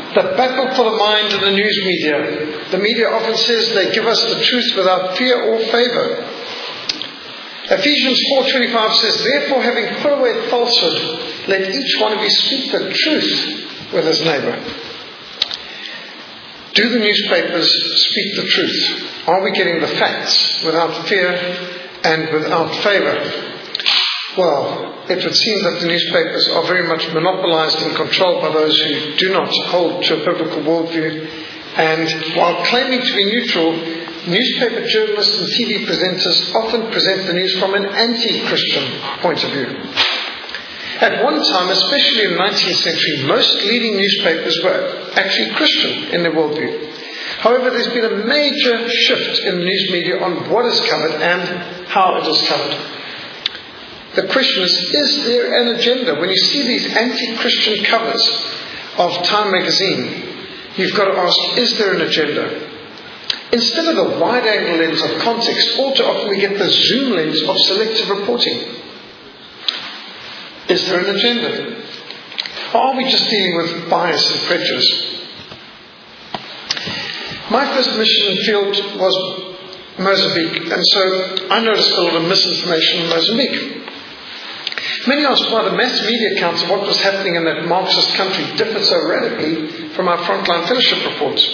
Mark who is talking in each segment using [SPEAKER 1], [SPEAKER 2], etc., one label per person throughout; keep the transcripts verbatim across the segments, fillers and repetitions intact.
[SPEAKER 1] The battle for the mind in the news media. The media often says they give us the truth without fear or favour. Ephesians four twenty-five says, therefore, having put away falsehood, let each one of you speak the truth with his neighbour. Do the newspapers speak the truth? Are we getting the facts without fear and without favour? Well, it would seem that the newspapers are very much monopolised and controlled by those who do not hold to a biblical worldview. And while claiming to be neutral, newspaper journalists and T V presenters often present the news from an anti-Christian point of view. At one time, especially in the nineteenth century, most leading newspapers were actually Christian in their worldview. However, there's been a major shift in the news media on what is covered and how it is covered. The question is, is there an agenda? When you see these anti-Christian covers of Time magazine, you've got to ask, is there an agenda? Instead of the wide-angle lens of context, all too often we get the zoom lens of selective reporting. Is there an agenda? Or are we just dealing with bias and prejudice? My first mission field was Mozambique, and so I noticed a lot of misinformation in Mozambique. Many asked why the mass media accounts of what was happening in that Marxist country differed so radically from our frontline fellowship reports.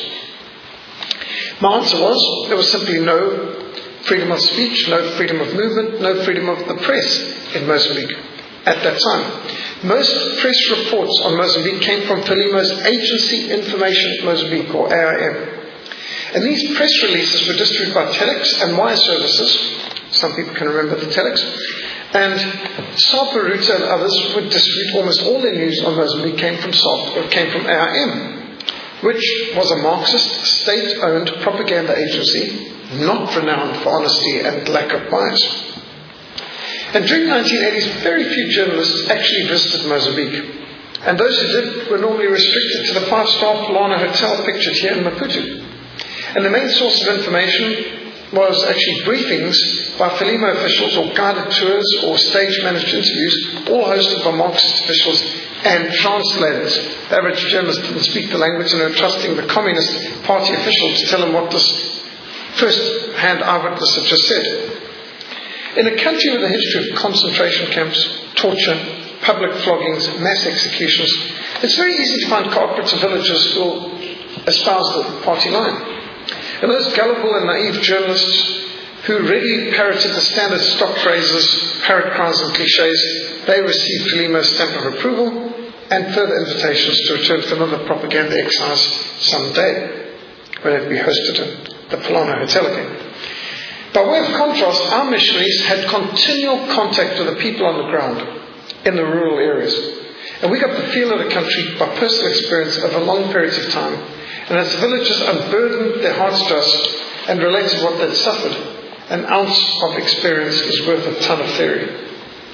[SPEAKER 1] My answer was, there was simply no freedom of speech, no freedom of movement, no freedom of the press in Mozambique at that time. Most press reports on Mozambique came from Frelimo's Agency Information Mozambique, or A I M. And these press releases were distributed by Telex and Wire Services. Some people can remember the Telex. And Saab Baruta and others would distribute almost all their news on Mozambique came from Saab, or came from A I M, which was a Marxist, state-owned propaganda agency, not renowned for honesty and lack of bias. And during the nineteen eighties, very few journalists actually visited Mozambique. And those who did were normally restricted to the five-star Polana Hotel pictured here in Maputo. And the main source of information was actually briefings by Frelimo officials, or guided tours, or stage-managed interviews, all hosted by Marxist officials and translators. The average journalist didn't speak the language, and they were trusting the Communist Party officials to tell them what this first-hand eyewitness had just said. In a country with a history of concentration camps, torture, public floggings, mass executions, it's very easy to find cooperative villagers who will espouse the party line. And those gullible and naive journalists who readily parroted the standard stock phrases, parrot cries and cliches, they received Frelimo's stamp of approval and further invitations to return to another propaganda exercise someday, when it would be hosted in the Polana Hotel again. By way of contrast, our missionaries had continual contact with the people on the ground in the rural areas. And we got the feel of the country by personal experience over long periods of time. And as the villagers unburdened their hearts to us and related what they'd suffered, an ounce of experience is worth a ton of theory.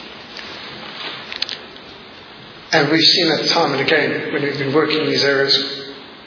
[SPEAKER 1] And we've seen that time and again when we've been working in these areas.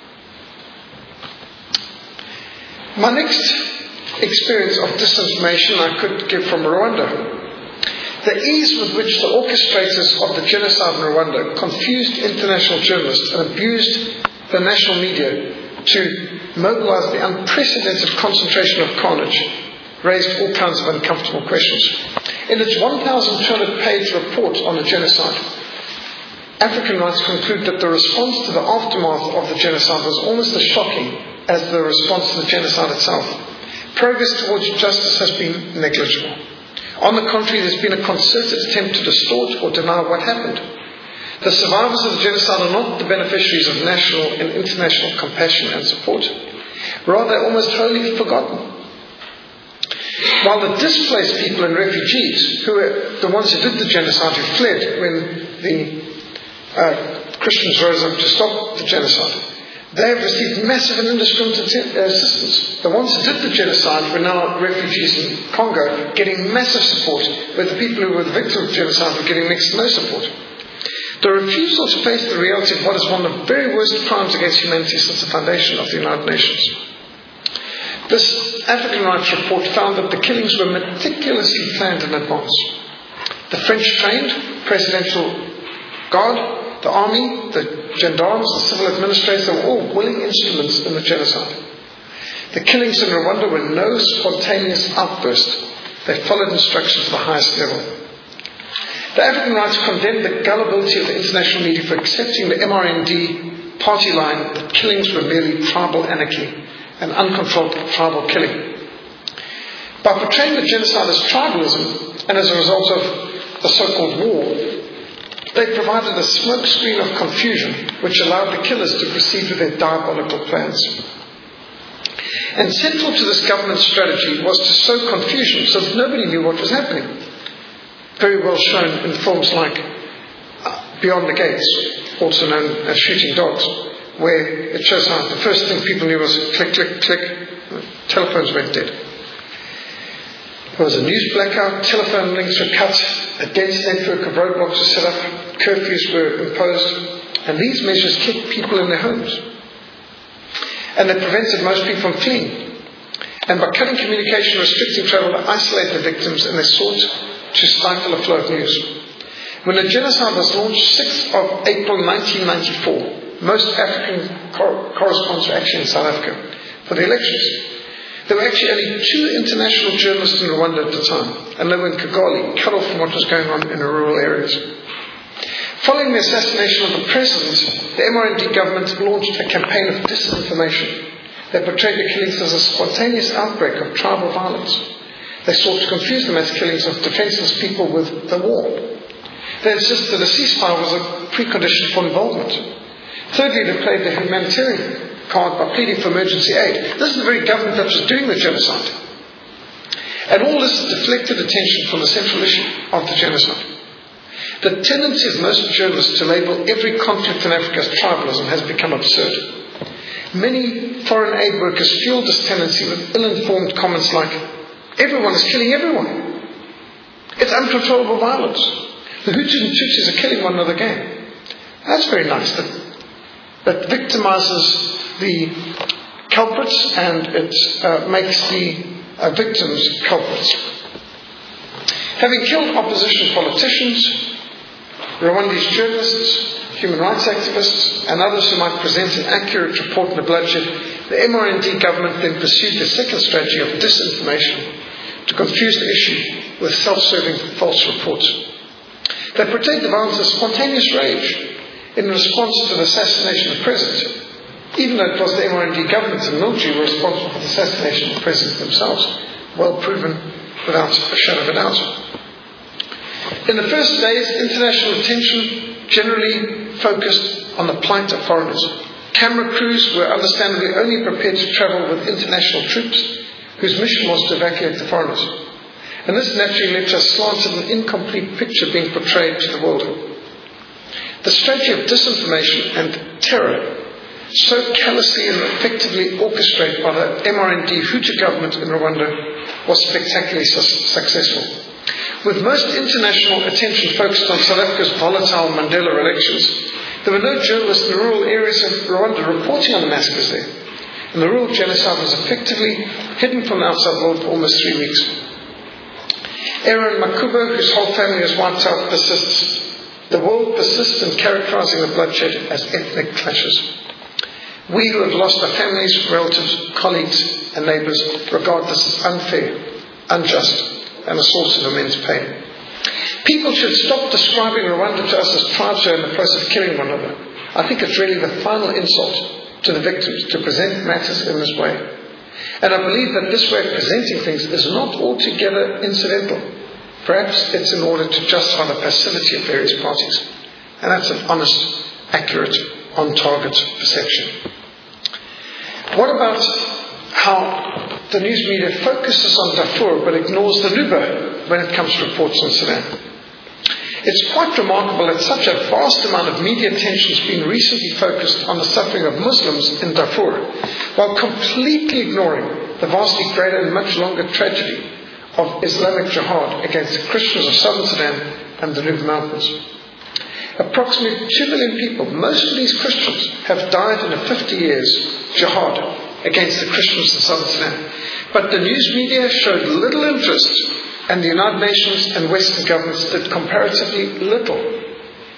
[SPEAKER 1] My next experience of disinformation I could give from Rwanda. The ease with which the orchestrators of the genocide in Rwanda confused international journalists and abused the national media to mobilize the unprecedented concentration of carnage raised all kinds of uncomfortable questions. In its one thousand two hundred page report on the genocide, African Rights conclude that the response to the aftermath of the genocide was almost as shocking as the response to the genocide itself. Progress towards justice has been negligible. On the contrary, there's been a concerted attempt to distort or deny what happened. The survivors of the genocide are not the beneficiaries of national and international compassion and support. Rather, almost wholly forgotten. While the displaced people and refugees, who were the ones who did the genocide, who fled when the uh, Christians rose up to stop the genocide, they have received massive and indiscriminate assistance. The ones who did the genocide were now refugees in Congo, getting massive support, where the people who were the victims of the genocide were getting next to no support. The refusal to face the reality of what is one of the very worst crimes against humanity since the foundation of the United Nations. This African Rights report found that the killings were meticulously planned in advance. The French trained presidential guard, the army, the gendarmes, the civil administrators, they were all willing instruments in the genocide. The killings in Rwanda were no spontaneous outburst. They followed instructions at the highest level. The African Rights condemned the gullibility of the international media for accepting the M R N D party line that killings were merely tribal anarchy and uncontrolled tribal killing. By portraying the genocide as tribalism and as a result of the so-called war, they provided a smokescreen of confusion which allowed the killers to proceed with their diabolical plans. And central to this government strategy was to sow confusion so that nobody knew what was happening. Very well shown in films like Beyond the Gates, also known as Shooting Dogs, where it shows how the first thing people knew was click, click, click, telephones went dead. There was a news blackout, telephone links were cut, a dense network of roadblocks was set up, curfews were imposed, and these measures kept people in their homes. And they prevented most people from fleeing. And by cutting communication, restricting travel, they isolated the victims and they sought to stifle the flow of news. When the genocide was launched, sixth of April nineteen ninety-four, most African cor- correspondents were actually in South Africa for the elections. There were actually only two international journalists in Rwanda at the time, and they were in Kigali, cut off from what was going on in the rural areas. Following the assassination of the president, the M R N D government launched a campaign of disinformation. They portrayed the killings as a spontaneous outbreak of tribal violence. They sought to confuse the mass killings of defenseless people with the war. They insisted a ceasefire was a precondition for involvement. Thirdly, they played the humanitarian card by pleading for emergency aid. This is the very government that was doing the genocide. And all this deflected attention from the central issue of the genocide. The tendency of most journalists to label every conflict in Africa as tribalism has become absurd. Many foreign aid workers fueled this tendency with ill-informed comments like, everyone is killing everyone. It's uncontrollable violence. The Hutus and Tutsis are killing one another again. That's very nice. That, that victimizes the culprits and it uh, makes the uh, victims culprits. Having killed opposition politicians, Rwandese journalists, human rights activists, and others who might present an accurate report of the bloodshed, the M R N D government then pursued the second strategy of disinformation to confuse the issue with self-serving false reports. They portrayed the violence as spontaneous rage in response to the assassination of the president, even though it was the M R N D government and military who were responsible for the assassination of the president themselves, well proven without a shadow of a doubt. In the first days, international attention generally focused on the plight of foreigners. Camera crews were understandably only prepared to travel with international troops whose mission was to evacuate the foreigners. And this naturally led to a slanted and incomplete picture being portrayed to the world. The strategy of disinformation and terror, so callously and effectively orchestrated by the M R N D Hutu government in Rwanda, was spectacularly su- successful. With most international attention focused on South Africa's volatile Mandela elections, there were no journalists in the rural areas of Rwanda reporting on the massacres there. And the rural genocide was effectively hidden from the outside world for almost three weeks. Aaron Makuba, whose whole family was wiped out, persists. The world persists in characterizing the bloodshed as ethnic clashes. We who have lost our families, relatives, colleagues, and neighbours regard this as unfair, unjust, and a source of immense pain. People should stop describing Rwanda to us as tribes who are in the process of killing one another. I think it's really the final insult to the victims to present matters in this way. And I believe that this way of presenting things is not altogether incidental. Perhaps it's in order to justify the passivity of various parties. And that's an honest, accurate, on-target perception. What about how the news media focuses on Darfur but ignores the Nuba when it comes to reports on Sudan? It's quite remarkable that such a vast amount of media attention has been recently focused on the suffering of Muslims in Darfur, while completely ignoring the vastly greater and much longer tragedy of Islamic jihad against the Christians of southern Sudan and the Nuba Mountains. Approximately two million people, most of these Christians, have died in the fifty years jihad against the Christians of southern Sudan. But the news media showed little interest, and the United Nations and Western governments did comparatively little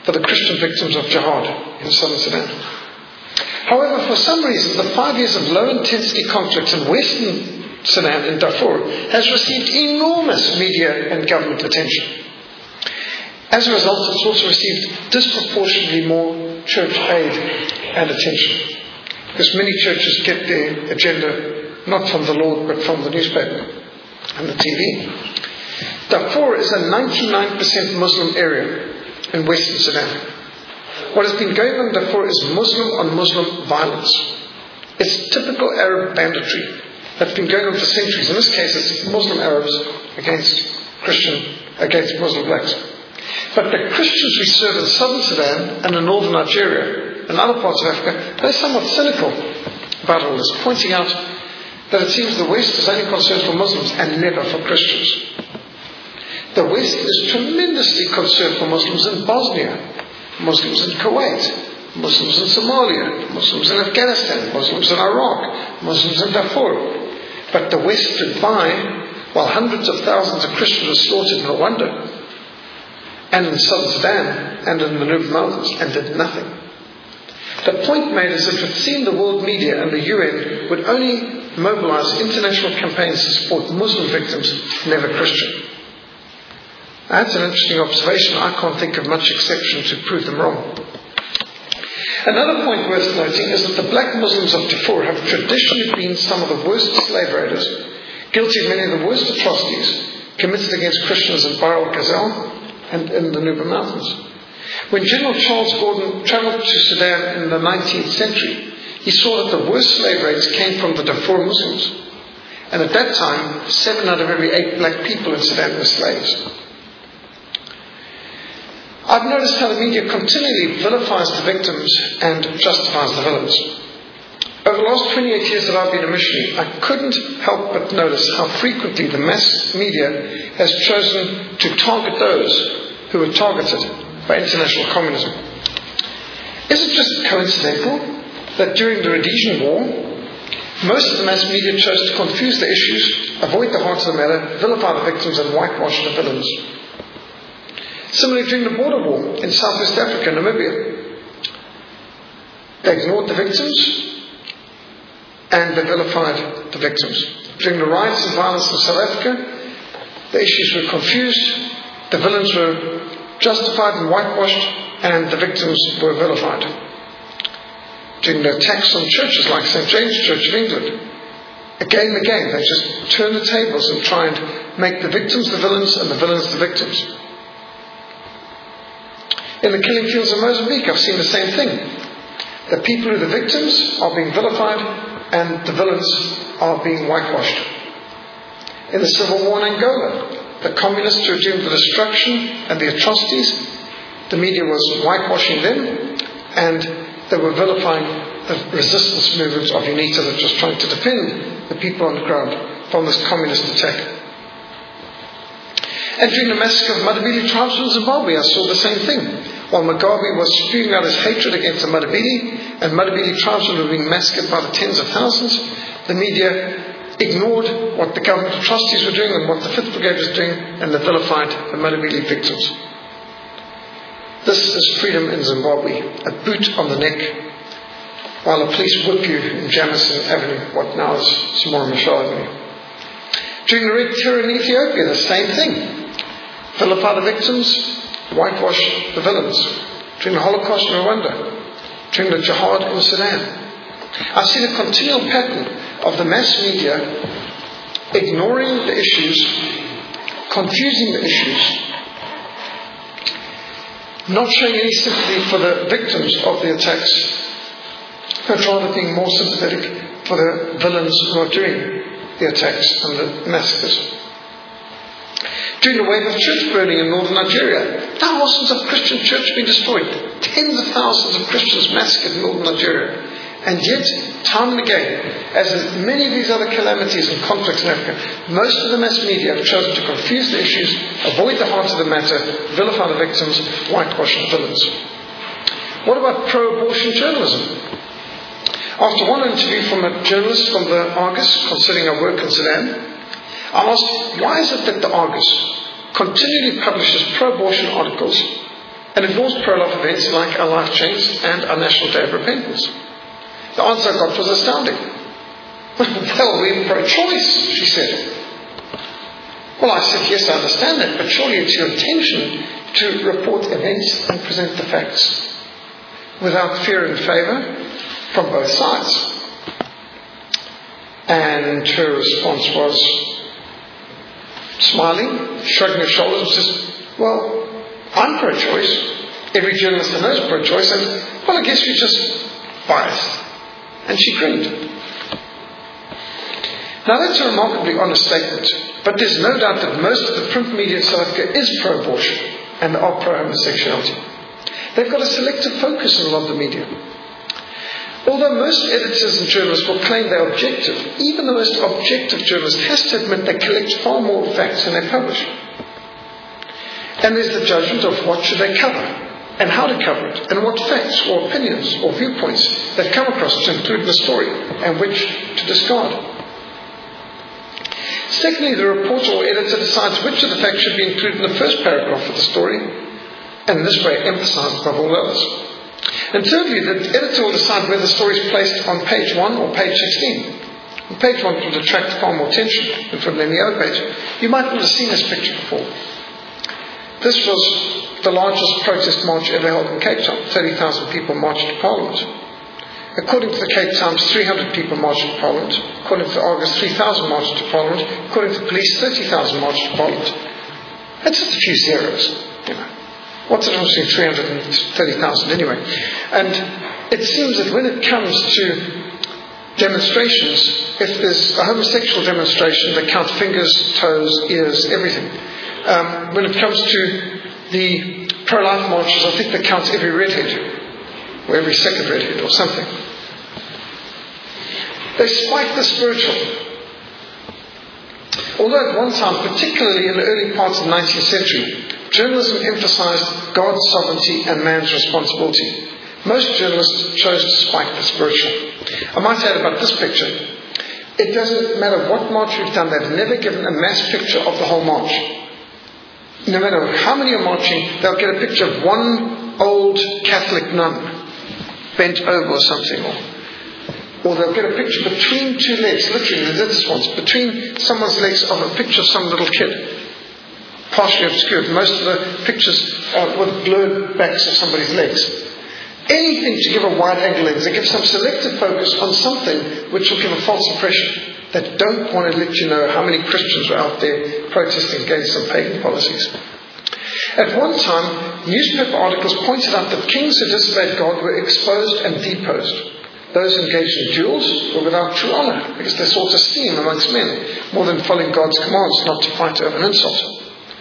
[SPEAKER 1] for the Christian victims of jihad in southern Sudan. However, for some reason, the five years of low-intensity conflict in western Sudan, in Darfur, has received enormous media and government attention. As a result, it's also received disproportionately more church aid and attention, because many churches get their agenda not from the Lord, but from the newspaper and the T V. Darfur is a ninety-nine percent Muslim area in western Sudan. What has been going on in Darfur is Muslim-on-Muslim violence. It's typical Arab banditry that's been going on for centuries. In this case, it's Muslim Arabs against Christian, against Muslim blacks. But the Christians we serve in southern Sudan and in northern Nigeria and other parts of Africa, they're somewhat cynical about all this, pointing out that it seems the West is only concerned for Muslims and never for Christians. The West is tremendously concerned for Muslims in Bosnia, Muslims in Kuwait, Muslims in Somalia, Muslims in Afghanistan, Muslims in Iraq, Muslims in Darfur. But the West stood by while hundreds of thousands of Christians were slaughtered in Rwanda and in southern Sudan and in the Nuba Mountains and did nothing. The point made is if it seemed the world media and the U N would only mobilize international campaigns to support Muslim victims, never Christian. That's an interesting observation. I can't think of much exception to prove them wrong. Another point worth noting is that the black Muslims of Darfur have traditionally been some of the worst slave raiders, guilty of many of the worst atrocities committed against Christians in Bahr el-Ghazal and in the Nuba Mountains. When General Charles Gordon travelled to Sudan in the nineteenth century, he saw that the worst slave raids came from the Darfur Muslims. And at that time, seven out of every eight black people in Sudan were slaves. I've noticed how the media continually vilifies the victims and justifies the villains. Over the last twenty-eight years that I've been a missionary, I couldn't help but notice how frequently the mass media has chosen to target those who were targeted by international communism. Is it just coincidental that during the Rhodesian War, most of the mass media chose to confuse the issues, avoid the heart of the matter, vilify the victims and whitewash the villains? Similarly, during the border war in Southwest Africa, Namibia, they ignored the victims and they vilified the victims. During the riots and violence in South Africa, the issues were confused, the villains were justified and whitewashed, and the victims were vilified. During the attacks on churches like Saint James Church of England, again and again they just turn the tables and try and make the victims the villains and the villains the victims. In the killing fields of Mozambique, I've seen the same thing. The people who are the victims are being vilified and the villains are being whitewashed. In the civil war in Angola, the communists who were doing the destruction and the atrocities, the media was whitewashing them and they were vilifying the resistance movements of UNITA that was trying to defend the people on the ground from this communist attack. And during the massacre of Matabele tribes in Zimbabwe, I saw the same thing. While Mugabe was spewing out his hatred against the Matabele, and Matabele tribes were being massacred by the tens of thousands, the media ignored what the government atrocities were doing and what the fifth Brigade was doing, and they vilified the Matabele victims. This is freedom in Zimbabwe, a boot on the neck, while the police whip you in Jamison Avenue, what now is Samora Machel Avenue. During the Red Terror in Ethiopia, the same thing. Vilify the victims, whitewash the villains. During the Holocaust in Rwanda, during the jihad in Sudan. I've seen a continual pattern of the mass media ignoring the issues, confusing the issues, not showing any sympathy for the victims of the attacks, but rather being more sympathetic for the villains who are doing the attacks and the massacres. During the wave of church burning in northern Nigeria, thousands of Christian churches have been destroyed, tens of thousands of Christians massacred in northern Nigeria. And yet, time and again, as in many of these other calamities and conflicts in Africa, most of the mass media have chosen to confuse the issues, avoid the heart of the matter, vilify the victims, whitewash the villains. What about pro-abortion journalism? After one interview from a journalist from the Argus concerning our work in Sudan, I asked, why is it that the Argus continually publishes pro-abortion articles and ignores pro-life events like our life change and our National Day of Repentance? The answer I got was astounding. Well, we're pro-choice, she said. Well, I said, yes, I understand that, but surely it's your intention to report events and present the facts without fear and favour from both sides. And her response was smiling, shrugging her shoulders, and says, well, I'm pro-choice. Every journalist I know is pro-choice, and, well, I guess you're just biased. And she grinned. Now, that's a remarkably honest statement, but there's no doubt that most of the print media in South Africa is pro-abortion and are pro-homosexuality. They've got a selective focus in a lot of the media. Although most editors and journalists will claim they're objective, even the most objective journalist has to admit they collect far more facts than they publish. And there's the judgment of what should they cover, and how to cover it, and what facts or opinions or viewpoints they've come across to include in the story, and which to discard. Secondly, the reporter or editor decides which of the facts should be included in the first paragraph of the story, and in this way emphasized above all others. And thirdly, the editor will decide whether the story is placed on page one or page sixteen. On page one will attract far more attention than from any other page. You might not have seen this picture before. This was the largest protest march ever held in Cape Town. thirty thousand people marched to Parliament. According to the Cape Times, three hundred people marched to Parliament. According to the Argus, three thousand marched to Parliament. According to the police, thirty thousand marched to Parliament. That's just a few zeros, you know. What's the difference between three hundred and thirty thousand anyway? And it seems that when it comes to demonstrations, if there's a homosexual demonstration, they count fingers, toes, ears, everything. Um, when it comes to the pro-life marches, I think they count every redhead, or every second redhead, or something. They spike the spiritual. Although at one time, particularly in the early parts of the nineteenth century, journalism emphasized God's sovereignty and man's responsibility, most journalists chose to spike the spiritual. I might add about this picture, it doesn't matter what march we've done, they've never given a mass picture of the whole march. No matter how many are marching, they'll get a picture of one old Catholic nun bent over or something, or, or they'll get a picture between two legs, literally, they did this once, between someone's legs of a picture of some little kid, partially obscured. Most of the pictures uh, with blurred backs of somebody's legs. Anything to give a wide angle lens. They give some selective focus on something which will give a false impression. They don't want to let you know how many Christians were out there protesting against some pagan policies. At one time, newspaper articles pointed out that kings who disobeyed God were exposed and deposed. Those engaged in duels were without true honour, because they sought esteem amongst men, more than following God's commands not to fight over an insult.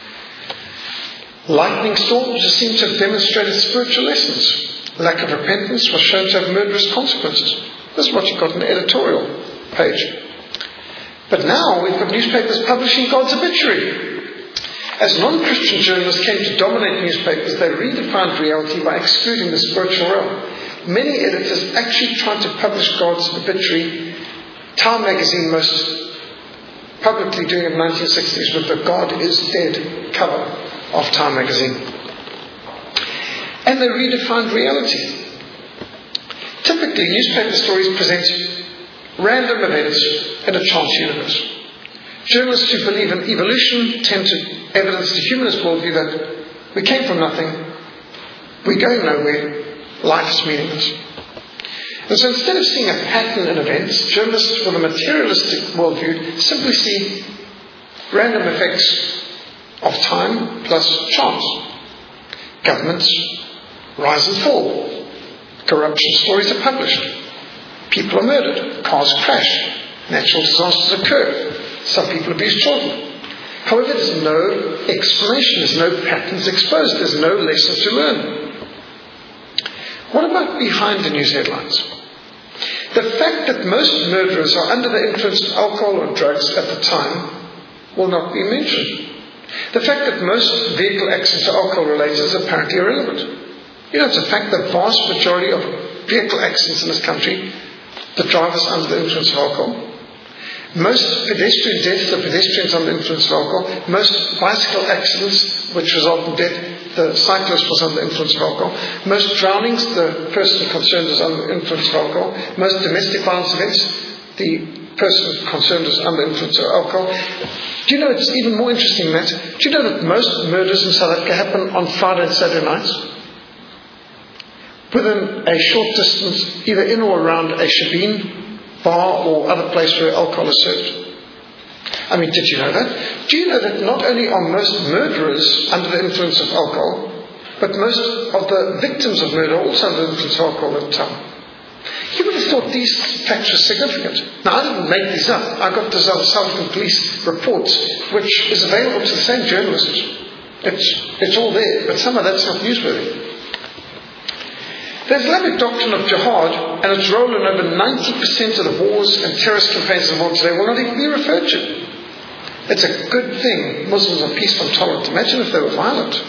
[SPEAKER 1] Lightning storms seem to have demonstrated spiritual lessons. Lack of repentance was shown to have murderous consequences. This is what you got in the editorial page. But now we've got newspapers publishing God's obituary. As non-Christian journalists came to dominate newspapers, they redefined reality by excluding the spiritual realm. Many editors actually tried to publish God's obituary. Time magazine most publicly doing it in the nineteen sixties with the God is Dead cover of Time magazine. And they redefined reality. Typically, newspaper stories present random events in a chance universe. Journalists who believe in evolution tend to evidence the humanist worldview that we came from nothing, we're going nowhere, life is meaningless. And so instead of seeing a pattern in events, journalists with a materialistic worldview simply see random effects of time plus chance. Governments rise and fall. Corruption stories are published. People are murdered. Cars crash. Natural disasters occur. Some people abuse children. However, there's no explanation. There's no patterns exposed. There's no lesson to learn. What about behind the news headlines? The fact that most murderers are under the influence of alcohol or drugs at the time will not be mentioned. The fact that most vehicle accidents are alcohol related is apparently irrelevant. You know, it's a fact that the vast majority of vehicle accidents in this country, the drivers under the influence of alcohol. Most pedestrian deaths are pedestrians under the influence of alcohol. Most bicycle accidents which result in death, the cyclist was under the influence of alcohol. Most drownings, the person concerned is under the influence of alcohol. Most domestic violence events, the person concerned is under the influence of alcohol. Do you know, it's even more interesting than that. Do you know that most murders in South Africa happen on Friday and Saturday nights? Within a short distance, either in or around a shebeen, bar, or other place where alcohol is served. I mean, did you know that? Do you know that not only are most murderers under the influence of alcohol, but most of the victims of murder are also under the influence of alcohol at the time? You would have thought these facts were significant. Now, I didn't make these up. I got this out of South African police reports, which is available to the same journalists. It's, it's all there, but some of that's not newsworthy. The Islamic doctrine of jihad and its role in over ninety percent of the wars and terrorist campaigns of the world today will not even be referred to. It's a good thing Muslims are peaceful and tolerant. Imagine if they were violent.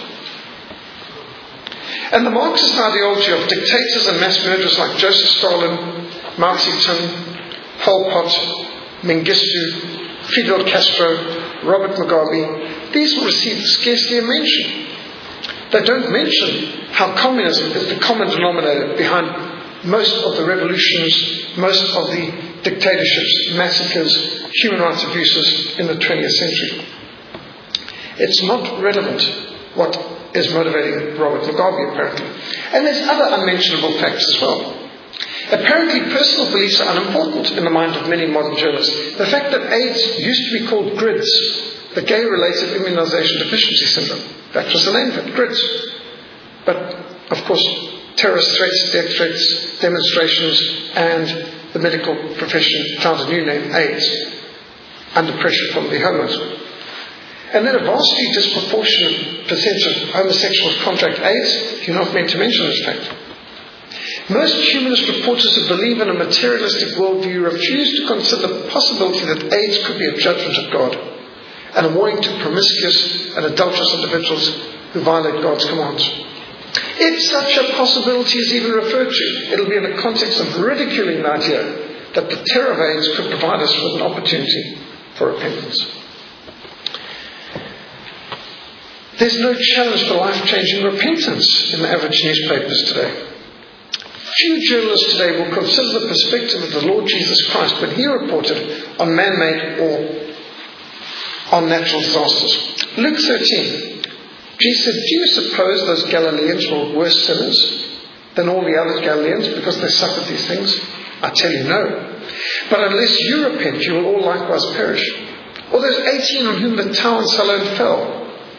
[SPEAKER 1] And the Marxist ideology of dictators and mass murderers like Joseph Stalin, Mao Zedong, Pol Pot, Mengistu, Fidel Castro, Robert Mugabe, these will receive scarcely a mention. They don't mention how communism is the common denominator behind most of the revolutions, most of the dictatorships, massacres, human rights abuses in the twentieth century. It's not relevant what is motivating Robert Mugabe, apparently. And there's other unmentionable facts as well. Apparently, personal beliefs are unimportant in the mind of many modern journalists. The fact that AIDS used to be called GRIDS, the Gay-Related Immunization Deficiency Syndrome, that was the name of it, GRIDS. But, of course, terrorist threats, death threats, demonstrations, and the medical profession found a new name, AIDS, under pressure from the homos. And then a vastly disproportionate percentage of homosexuals contract AIDS. You're not meant to mention this fact. Most humanist reporters who believe in a materialistic worldview refuse to consider the possibility that AIDS could be a judgment of God and a warning to promiscuous and adulterous individuals who violate God's commands. If such a possibility is even referred to, it'll be in the context of ridiculing the idea that the terror of AIDS could provide us with an opportunity for repentance. There's no challenge for life-changing repentance in the average newspapers today. Few journalists today will consider the perspective of the Lord Jesus Christ when he reported on man-made or on natural disasters. Luke thirteen, Jesus said, "Do you suppose those Galileans were worse sinners than all the other Galileans because they suffered these things? I tell you, no. But unless you repent, you will all likewise perish. Or those eighteen on whom the tower in Siloam fell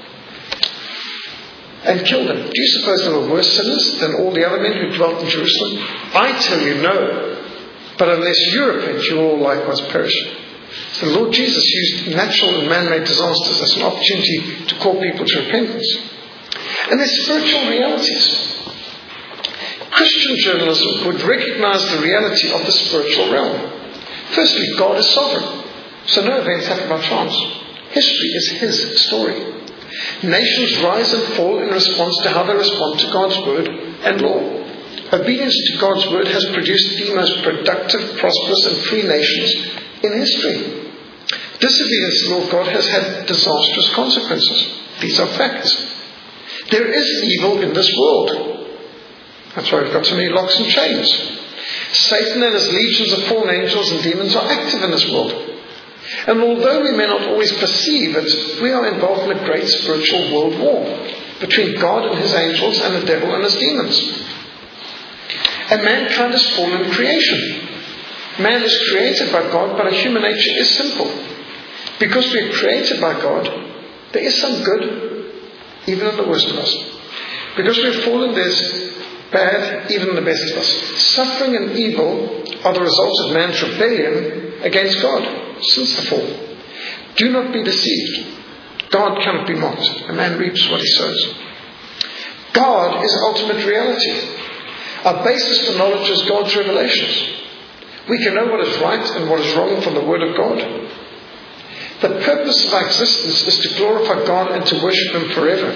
[SPEAKER 1] and killed them. Do you suppose they were worse sinners than all the other men who dwelt in Jerusalem? I tell you, no. But unless you repent, you will all likewise perish." So the Lord Jesus used natural and man-made disasters as an opportunity to call people to repentance. And there's spiritual realities. Christian journalism would recognize the reality of the spiritual realm. Firstly, God is sovereign, so no events happen by chance. History is his story. Nations rise and fall in response to how they respond to God's word and law. Obedience to God's word has produced the most productive, prosperous and free nations in history. Disobedience to the law of God has had disastrous consequences. These are facts. There is evil in this world. That's why we've got so many locks and chains. Satan and his legions of fallen angels and demons are active in this world. And although we may not always perceive it, we are involved in a great spiritual world war between God and his angels and the devil and his demons. And mankind is fallen in creation. Man is created by God, but our human nature is sinful. Because we are created by God, there is some good, even in the worst of us. Because we are fallen, there's bad, even in the best of us. Suffering and evil are the results of man's rebellion against God since the fall. Do not be deceived. God cannot be mocked. A man reaps what he sows. God is ultimate reality. Our basis for knowledge is God's revelations. We can know what is right and what is wrong from the Word of God. The purpose of our existence is to glorify God and to worship Him forever.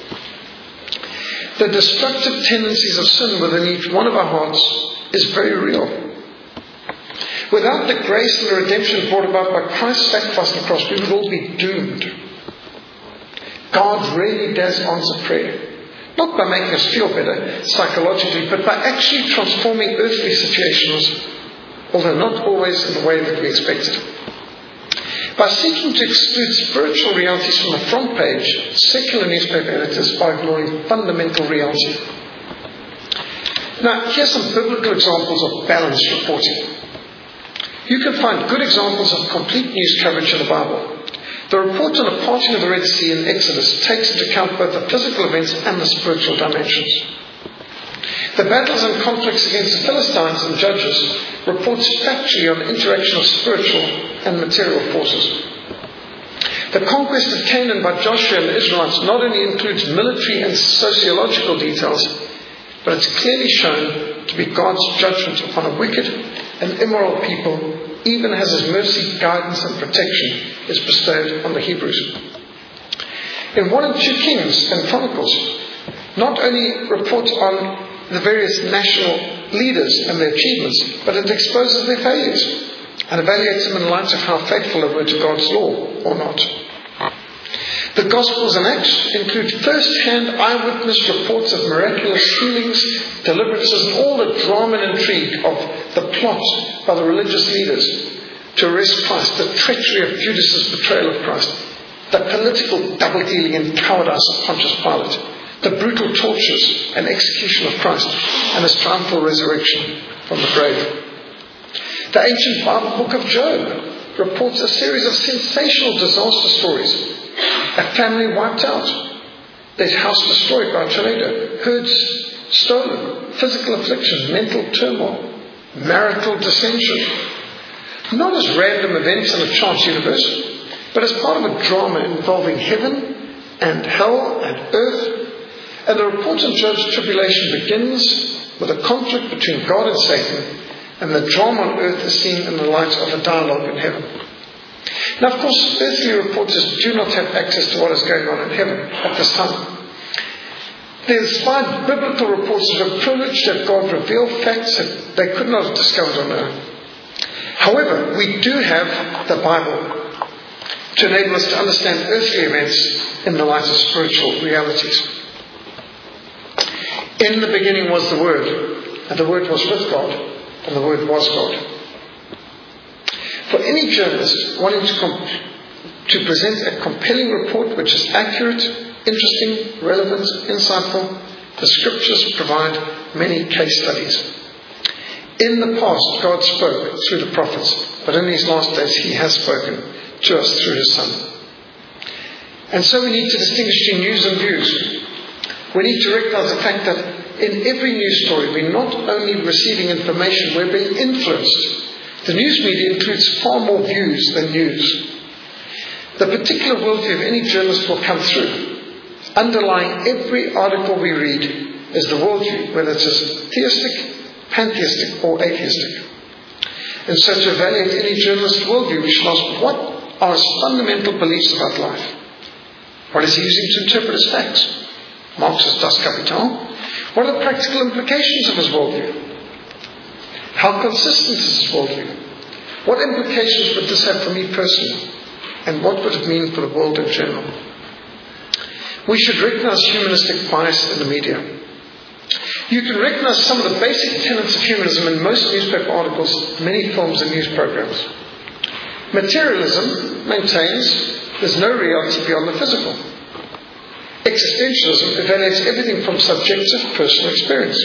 [SPEAKER 1] The destructive tendencies of sin within each one of our hearts is very real. Without the grace and the redemption brought about by Christ's sacrifice on the cross, we would all be doomed. God really does answer prayer. Not by making us feel better psychologically, but by actually transforming earthly situations, although not always in the way that we expected. By seeking to exclude spiritual realities from the front page, secular newspaper editors are ignoring fundamental reality. Now, here's some biblical examples of balanced reporting. You can find good examples of complete news coverage in the Bible. The report on the parting of the Red Sea in Exodus takes into account both the physical events and the spiritual dimensions. The battles and conflicts against the Philistines and Judges reports factually on the interaction of spiritual and material forces. The conquest of Canaan by Joshua and the Israelites not only includes military and sociological details, but it's clearly shown to be God's judgment upon a wicked and immoral people, even as His mercy, guidance and protection is bestowed on the Hebrews. In one and two Kings and Chronicles, not only reports on the various national leaders and their achievements, but it exposes their failures and evaluates them in light of how faithful they were to God's law or not. The Gospels and Acts include first-hand eyewitness reports of miraculous healings, deliverances, and all the drama and intrigue of the plot by the religious leaders to arrest Christ, the treachery of Judas' betrayal of Christ, the political double-dealing and cowardice of Pontius Pilate, the brutal tortures and execution of Christ, and His triumphal resurrection from the grave. The ancient Bible book of Job reports a series of sensational disaster stories. A family wiped out, their house destroyed by a tornado, herds stolen, physical affliction, mental turmoil, marital dissension. Not as random events in a chance universe, but as part of a drama involving heaven and hell and earth. And the report of Job's tribulation begins with a conflict between God and Satan, and the drama on earth is seen in the light of a dialogue in heaven. Now, of course, earthly reporters do not have access to what is going on in heaven at this time. The inspired biblical reporters were privileged that God revealed facts that they could not have discovered on earth. However, we do have the Bible to enable us to understand earthly events in the light of spiritual realities. In the beginning was the Word, and the Word was with God, and the Word was God. For any journalist wanting to, comp- to present a compelling report which is accurate, interesting, relevant, insightful, the Scriptures provide many case studies. In the past, God spoke through the prophets, but in these last days He has spoken to us through His Son. And so we need to distinguish between news and views. We need to recognize the fact that in every news story we're not only receiving information, we're being influenced. The news media includes far more views than news. The particular worldview of any journalist will come through. Underlying every article we read is the worldview, whether it is theistic, pantheistic or atheistic. And so to evaluate any journalist's worldview, we should ask, what are his fundamental beliefs about life? What is he using to interpret his facts? Marx's Das Kapital. What are the practical implications of his worldview? How consistent is his worldview? What implications would this have for me personally? And what would it mean for the world in general? We should recognize humanistic bias in the media. You can recognize some of the basic tenets of humanism in most newspaper articles, many films and news programs. Materialism maintains there's no reality beyond the physical. Existentialism evaluates everything from subjective personal experience.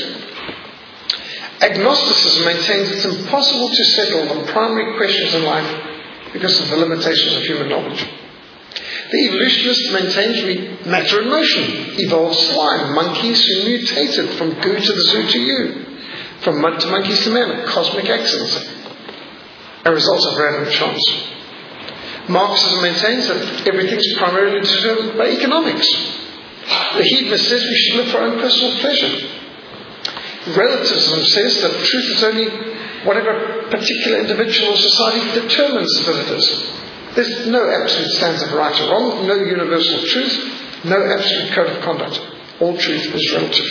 [SPEAKER 1] Agnosticism maintains it's impossible to settle the primary questions in life because of the limitations of human knowledge. The evolutionist maintains we matter in motion, evolved slime, monkeys who mutated from goo to the zoo to you, from mud to monkeys to man, cosmic accidents, a result of random chance. Marxism maintains that everything is primarily determined by economics. The hedonist says we should live for our own personal pleasure. Relativism says that truth is only whatever particular individual or society determines that it is. There's no absolute standard of right or wrong, no universal truth, no absolute code of conduct. All truth is relative.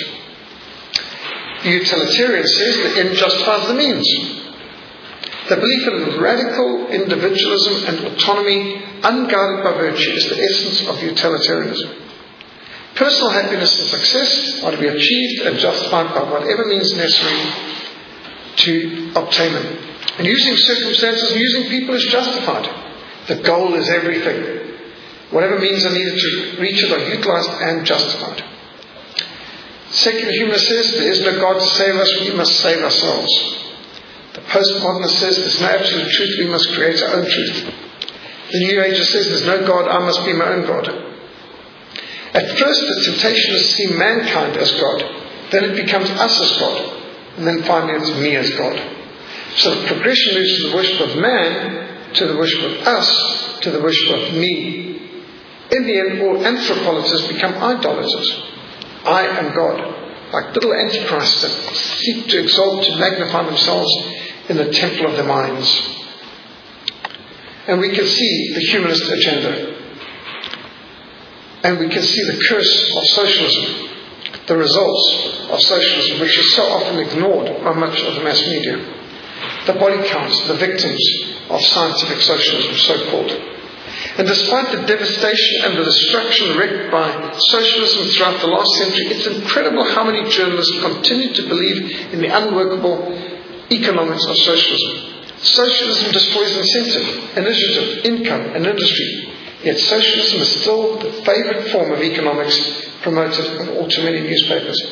[SPEAKER 1] The utilitarian says the end justifies the means. The belief in radical individualism and autonomy, unguided by virtue, is the essence of utilitarianism. Personal happiness and success are to be achieved and justified by whatever means necessary to obtain them. And using circumstances, using people is justified. The goal is everything. Whatever means are needed to reach it are utilized and justified. Secular humanist says there is no God to save us, we must save ourselves. The postmodernist says there's no absolute truth, we must create our own truth. The New Ager says there's no God, I must be my own God. At first the temptation is to see mankind as God, then it becomes us as God, and then finally it's me as God. So the progression moves to the worship of man, to the worship of us, to the worship of me. In the end, all anthropoliters become idolaters. I am God, like little antichrists that seek to exalt, to magnify themselves in the temple of their minds. And we can see the humanist agenda. And we can see the curse of socialism, the results of socialism, which is so often ignored by much of the mass media. The body counts, the victims of scientific socialism, so-called. And despite the devastation and the destruction wreaked by socialism throughout the last century, it's incredible how many journalists continue to believe in the unworkable economics of socialism. Socialism destroys incentive, initiative, income, and industry. Yet socialism is still the favourite form of economics promoted in all too many newspapers.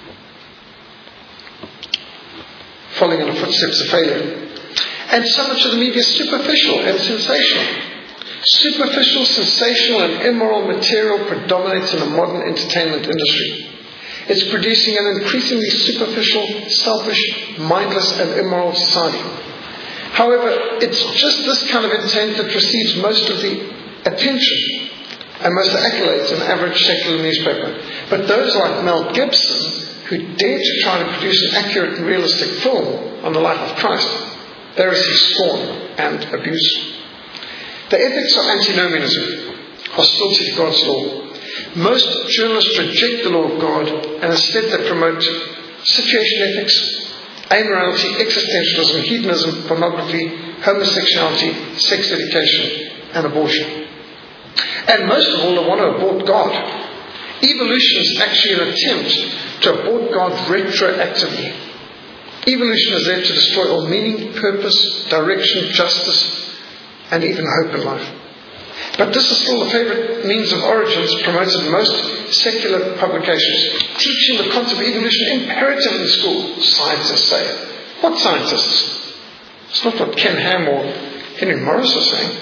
[SPEAKER 1] Following in the footsteps of failure. And so much of the media is superficial and sensational. Superficial, sensational, and immoral material predominates in the modern entertainment industry. It's producing an increasingly superficial, selfish, mindless, and immoral society. However, it's just this kind of intent that receives most of the attention and most accolades in average secular newspaper. But those like Mel Gibson, who dare to try to produce an accurate and realistic film on the life of Christ, they receive scorn and abuse. The ethics of antinomianism, hostility to God's law. Most journalists reject the law of God and instead they promote situation ethics, amorality, existentialism, hedonism, pornography, homosexuality, sex education, and abortion. And most of all, they want to abort God. Evolution is actually an attempt to abort God retroactively. Evolution is there to destroy all meaning, purpose, direction, justice, and even hope in life. But this is still the favourite means of origins promoted in most secular publications. Teaching the concept of evolution imperative in school, scientists say. What scientists? It's not what Ken Ham or Henry Morris are saying.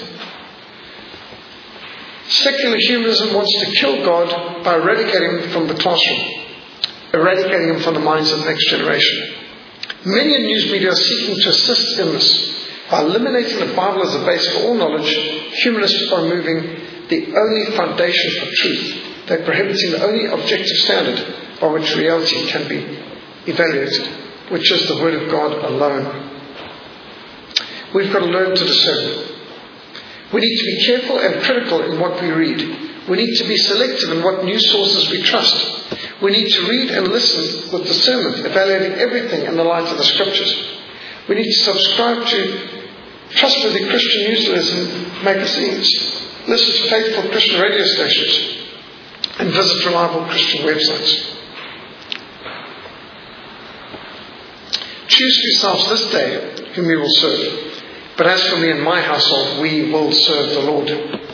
[SPEAKER 1] Secular humanism wants to kill God by eradicating him from the classroom, eradicating him from the minds of the next generation. Many in news media are seeking to assist in this. By eliminating the Bible as a base for all knowledge, humanists are removing the only foundation for truth. They're prohibiting the only objective standard by which reality can be evaluated, which is the Word of God alone. We've got to learn to discern. We need to be careful and critical in what we read. We need to be selective in what news sources we trust. We need to read and listen with discernment, evaluating everything in the light of the Scriptures. We need to subscribe to trustworthy Christian newsletters and magazines, listen to faithful Christian radio stations, and visit reliable Christian websites. Choose for yourselves this day whom you will serve. But as for me and my household, we will serve the Lord.